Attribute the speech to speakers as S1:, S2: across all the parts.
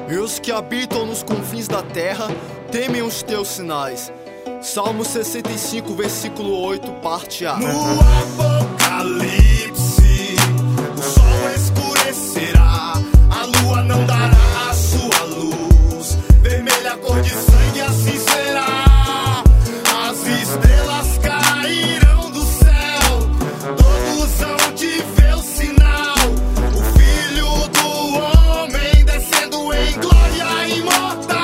S1: e os que habitam nos confins da terra temem os teus sinais. Salmo 65, versículo 8, parte A.
S2: No Apocalipse, o sol escurecerá, a lua não dará a sua luz, vermelha cor de sangue, assim será. As estrelas cairão do céu, todos hão de ver o sinal, o Filho do Homem descendo em glória imortal.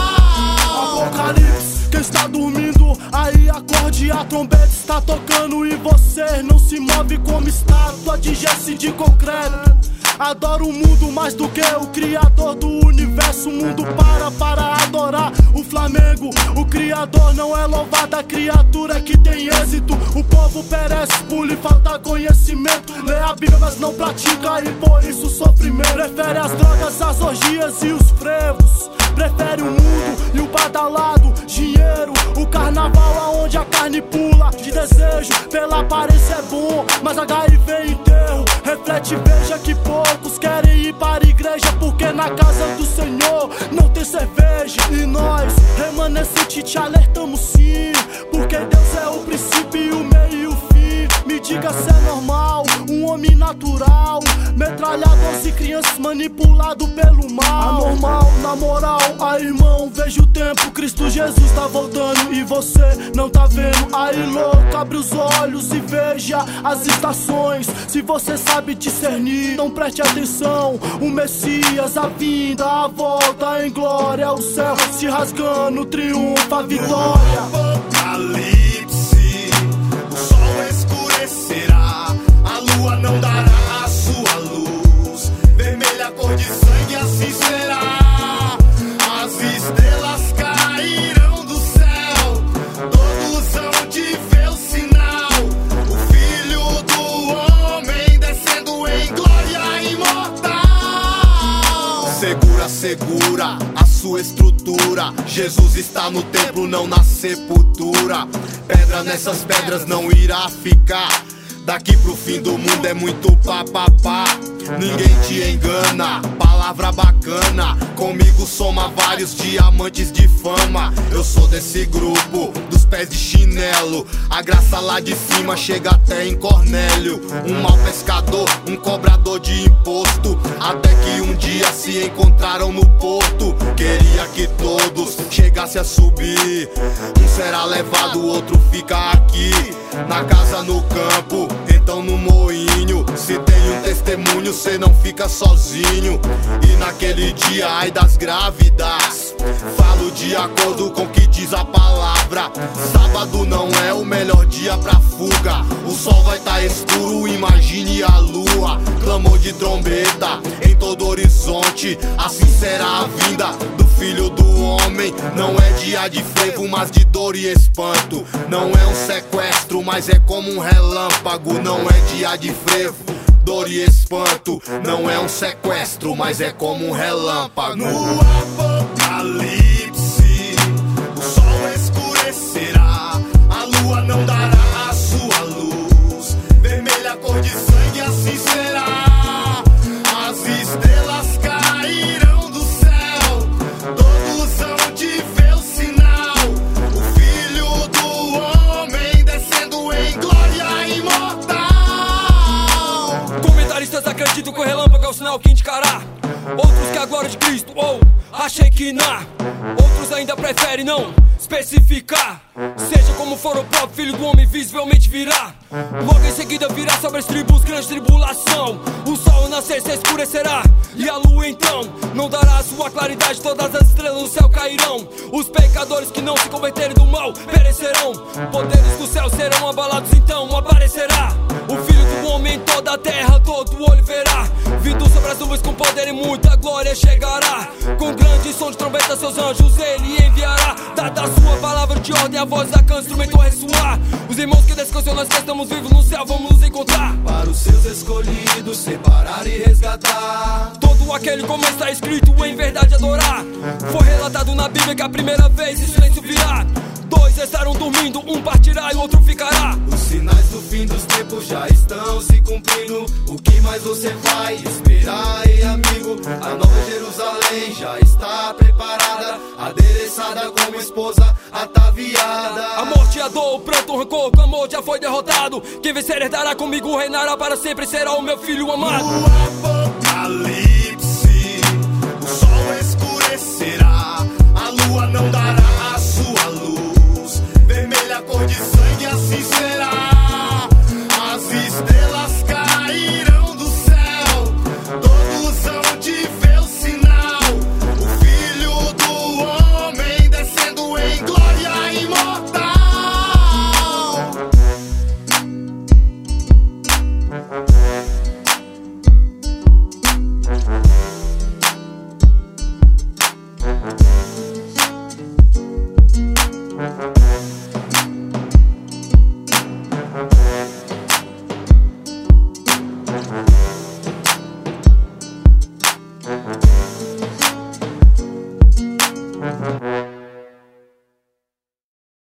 S3: Apocalipse, quem está dormindo, aí acorde, a trombeta está tocando e você não se move como estátua de gesso de concreto. Adoro o mundo mais do que o Criador do universo. O mundo para adorar o Flamengo. O Criador não é louvado, a criatura que tem êxito. O povo perece por lhe faltar conhecimento. Lê a Bíblia mas não pratica e por isso sofrimento. Prefere as drogas, as orgias e os frevos. Prefere o mundo e o badalado dinheiro. O carnaval aonde a carne pula de desejo. Pela aparência é bom, mas HIV é enterro. Reflete, veja que poucos querem ir para a igreja, porque na casa do Senhor não tem cerveja. E nós, remanescente, te alertamos sim, porque Deus é o princípio e o meio e o fim. Me diga se é normal, um homem natural, metralhadores e crianças manipulado pelo mal. Anormal, na moral, aí irmão, veja o tempo, Cristo Jesus tá voltando e você não tá vendo. Aí louco, abre os olhos e veja as estações. Se você sabe discernir, então preste atenção. O Messias, a vinda, a volta em glória, o céu se rasgando, triunfa a vitória.
S2: Apocalipse, o sol escurecerá, a lua não dará a sua luz, vermelha cor de sangue, assim será. As estrelas cairão do céu, todos hão de ver o sinal, o Filho do Homem descendo em glória imortal. Segura, segura a sua estrutura, Jesus está no templo, não na sepultura. Pedra nessas pedras não irá ficar, daqui pro fim do mundo é muito papapá. Ninguém te engana, palavra bacana, comigo soma vários diamantes de fama. Eu sou desse grupo, dos pés de chinelo, a graça lá de cima chega até em Cornélio. Um mau pescador, um cobrador de imposto, até que um dia se encontraram no porto. Queria que todos chegassem a subir, um será levado, o outro fica aqui, na casa, no campo, então no moinho. Se tem um testemunho, cê não fica sozinho. E naquele dia, ai das grávidas, falo de acordo com o que diz a palavra. Sábado não é o melhor dia pra fuga, o sol vai tá escuro, imagine a lua. Clamor de trombeta em todo horizonte, assim será a vinda do Filho do Homem. Não é dia de frevo, mas de dor e espanto. Não é um sequestro, mas é como um relâmpago. Não é dia de frevo, dor e espanto. Não é um sequestro, mas é como um relâmpago. No Apocalipse, o sol escurecerá, a lua não dará a sua luz, vermelha cor de sangue, assim será. As estrelas cairão do céu, todos hão de ver o sinal, o Filho do Homem descendo em glória imortal.
S4: Comentaristas acreditam que o relâmpago é o sinal que indicará, outros que a glória de Cristo ou a Shekinah. Outros ainda preferem não especificar. Seja como for, o próprio Filho do Homem visivelmente virá. Logo em seguida virá sobre as tribos grande tribulação. O sol nascer se escurecerá e a lua então não dará a sua claridade. Todas as estrelas do céu cairão. Os pecadores que não se converterem do mal perecerão. Poderes do céu serão abalados, então aparecerá o Filho do Homem em toda a terra, todo olho verá. Vindo sobre as nuvens com poder e muita glória chegará. Com grande som de trombeta seus anjos ele enviará. Dada a sua palavra de ordem, a voz da cã, instrumento a ressoar. Os irmãos que descansam, nós que estamos vivos no céu, vamos nos encontrar.
S2: Para os seus escolhidos, separar e resgatar.
S4: Todo aquele como está escrito, em verdade adorar. Foi relatado na Bíblia que a primeira vez em silêncio virá. Dois estarão dormindo, um partirá e o outro ficará.
S2: Os sinais do fim dos tempos já estão se cumprindo. O que mais você vai esperar, ei amigo? A nova Jerusalém já está preparada, adereçada como esposa ataviada.
S4: A morte, a dor, o pranto, o rancor, o clamor já foi derrotado. Quem vencer herdará comigo, reinará para sempre, será o meu filho amado.
S2: No Apocalipse, o sol escurecerá, a lua não dará a sua luz, vermelha cor de sangue, assim será. As estrelas cairão do céu, todos hão de ver o sinal, o Filho do Homem descendo em glória imortal.
S5: Uh-huh.